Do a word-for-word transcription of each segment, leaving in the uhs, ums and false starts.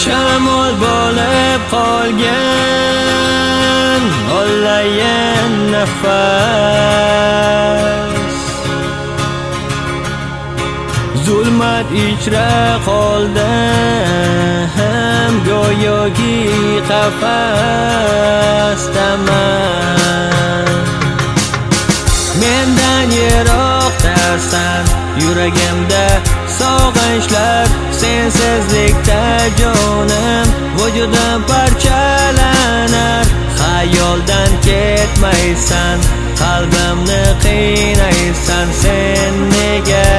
shamol bo'lib qolgan olayan nafas, zulmat ichra qoldim go'yoki qafasdaman. Mendan yiroqdasan, yuragimda sog'inchlar, sensizlikda jonim, vujudim parchalanar. Xayoldan ketmaysan, qalbimni qiynaysan sen nega?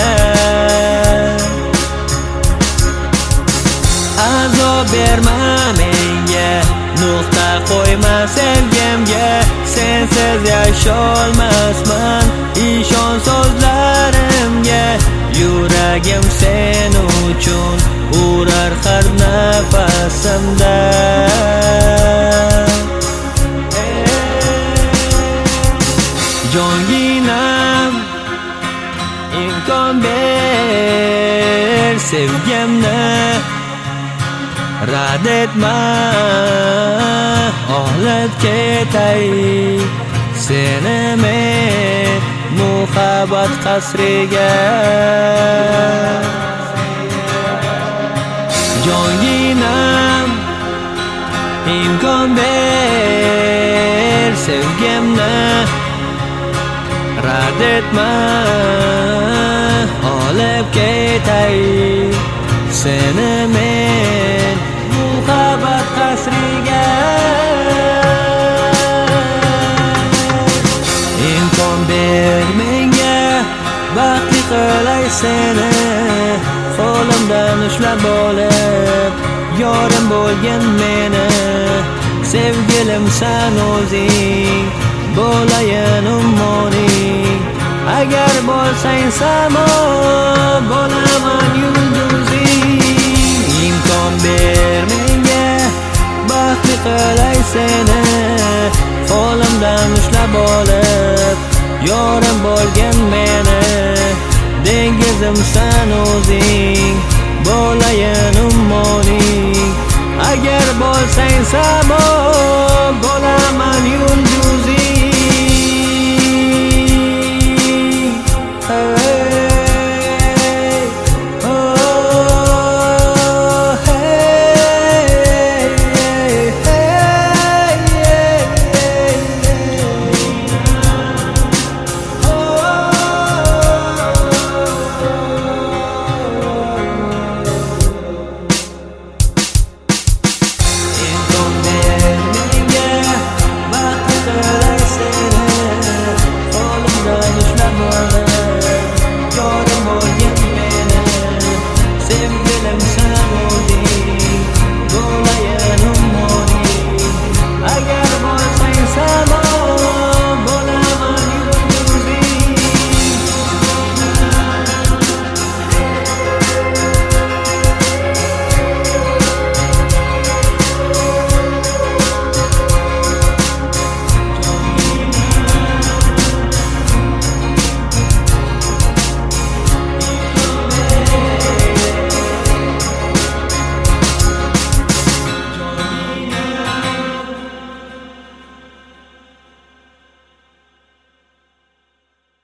Azob berma menga, nuqta qo'yma sevgimga. Sensiz yasholmasman, ishon so'zlarimga. Yuragim sen uchun urar har nafasimda. Jonginam, imkon ber sevgimni, rad etma, olib ketay seni men muhabbat qasriga. Jonginam, imkon ber sevgimni, rad etma, olib ketay seni men muhabbat qasriga. Imkon ber menga, baxtli qilay seni, qo'limdan ushlab olib yorim bo'lgin meni. Sevgilimsan o'zing, bo'layin ummoning. Agar bo'lsang samo, bo'laman yulduzing. Imkon ber menga, baxtli qilay seni, qo'limdan ushlab olib yorim bo'lgin meni. Dengizimsan o'zing, bo'layin ummoning. Agar bo'lsang samo, bo'laman